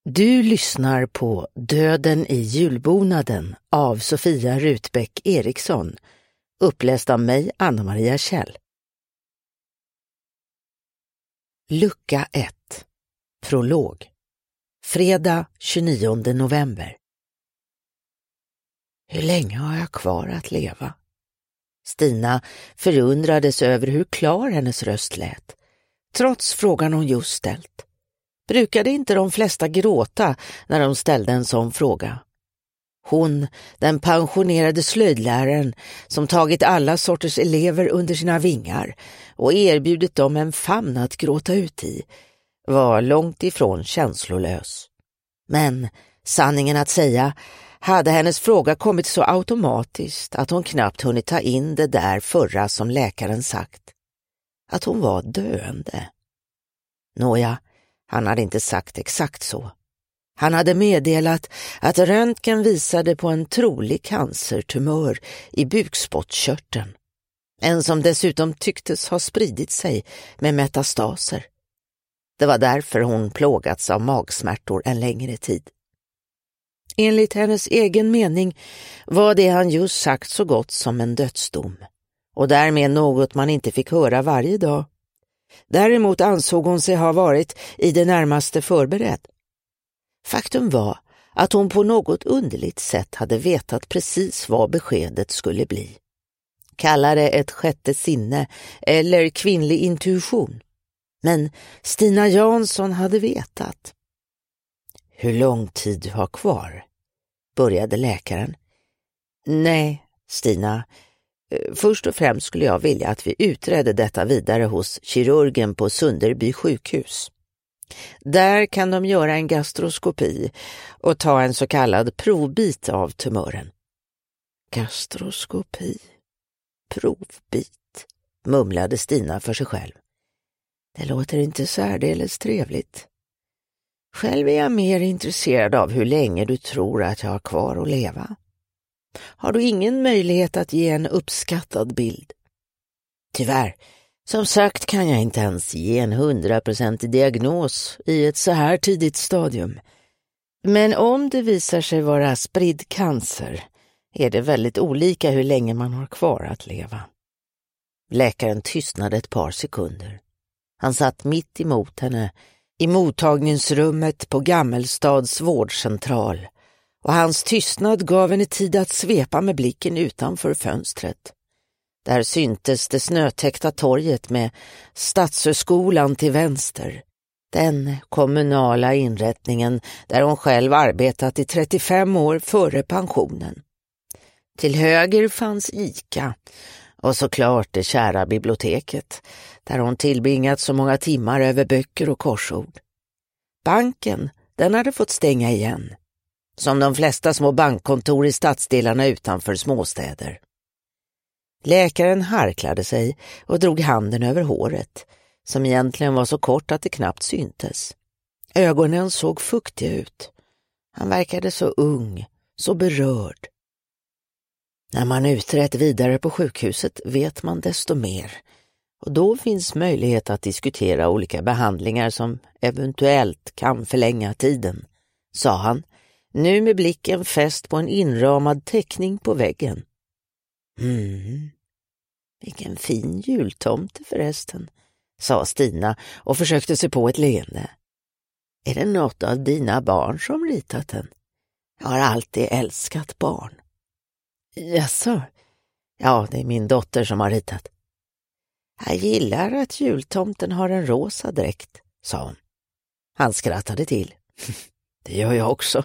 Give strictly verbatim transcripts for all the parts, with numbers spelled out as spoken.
Du lyssnar på Döden i julbonaden av Sofia Rutbeck Eriksson, uppläst av mig, Anna-Maria Kjell. Lucka ett. Prolog. Fredag tjugonionde november. Hur länge har jag kvar att leva? Stina förundrades över hur klar hennes röst lät, trots frågan hon just ställt. Brukade inte de flesta gråta när de ställde en sån fråga? Hon, den pensionerade slöjdläraren som tagit alla sorters elever under sina vingar och erbjudit dem en famn att gråta ut i, var långt ifrån känslolös. Men sanningen att säga hade hennes fråga kommit så automatiskt att hon knappt hunnit ta in det där förra som läkaren sagt. Att hon var döende. Nåja, han hade inte sagt exakt så. Han hade meddelat att röntgen visade på en trolig cancertumör i bukspottkörteln. En som dessutom tycktes ha spridit sig med metastaser. Det var därför hon plågats av magsmärtor en längre tid. Enligt hennes egen mening var det han just sagt så gott som en dödsdom. Och därmed något man inte fick höra varje dag. Däremot ansåg hon sig ha varit i det närmaste förberedd. Faktum var att hon på något underligt sätt hade vetat precis vad beskedet skulle bli. Kalla det ett sjätte sinne eller kvinnlig intuition. Men Stina Jansson hade vetat. Hur lång tid du har kvar? Började läkaren. Nej, Stina. Först och främst skulle jag vilja att vi utredde detta vidare hos kirurgen på Sunderby sjukhus. Där kan de göra en gastroskopi och ta en så kallad provbit av tumören. Gastroskopi? Provbit? Mumlade Stina för sig själv. Det låter inte särdeles trevligt. Själv är jag mer intresserad av hur länge du tror att jag har kvar att leva. Har du ingen möjlighet att ge en uppskattad bild? Tyvärr, som sagt kan jag inte ens ge en hundraprocentig diagnos i ett så här tidigt stadium. Men om det visar sig vara spridd cancer är det väldigt olika hur länge man har kvar att leva. Läkaren tystnade ett par sekunder. Han satt mitt emot henne i mottagningsrummet på Gammelstads vårdcentral. Och hans tystnad gav henne tid att svepa med blicken utanför fönstret. Där syntes det snötäckta torget med Stadshögskolan till vänster. Den kommunala inrättningen där hon själv arbetat i trettiofem år före pensionen. Till höger fanns ICA och såklart det kära biblioteket där hon tillbringat så många timmar över böcker och korsord. Banken, den hade fått stänga igen. Som de flesta små bankkontor i stadsdelarna utanför småstäder. Läkaren harklade sig och drog handen över håret, som egentligen var så kort att det knappt syntes. Ögonen såg fuktiga ut. Han verkade så ung, så berörd. När man utrett vidare på sjukhuset vet man desto mer. Och då finns möjlighet att diskutera olika behandlingar som eventuellt kan förlänga tiden, sa han. Nu med blicken fäst på en inramad teckning på väggen. Mm, vilken fin jultomte förresten, sa Stina och försökte sig på ett leende. Är det något av dina barn som ritat den? Jag har alltid älskat barn. Jaså? Ja, det är min dotter som har ritat. Jag gillar att jultomten har en rosa dräkt, sa hon. Han skrattade till. Det gör jag också.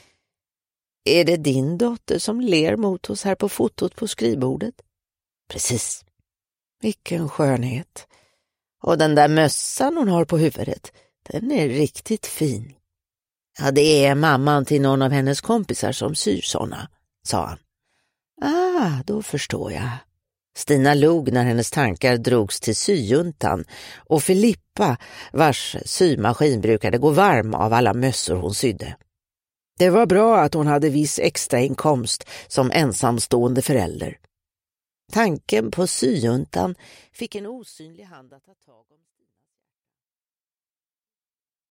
Är det din dotter som ler mot oss här på fotot på skrivbordet? Precis. Vilken skönhet. Och den där mössan hon har på huvudet, den är riktigt fin. Ja, det är mamman till någon av hennes kompisar som syr såna, sa han. Ah, då förstår jag. Stina log när hennes tankar drogs till syjuntan och Filippa, vars symaskin brukade gå varm av alla mössor hon sydde. Det var bra att hon hade viss extra inkomst som ensamstående förälder. Tanken på syjuntan fick en osynlig hand att ta tag om.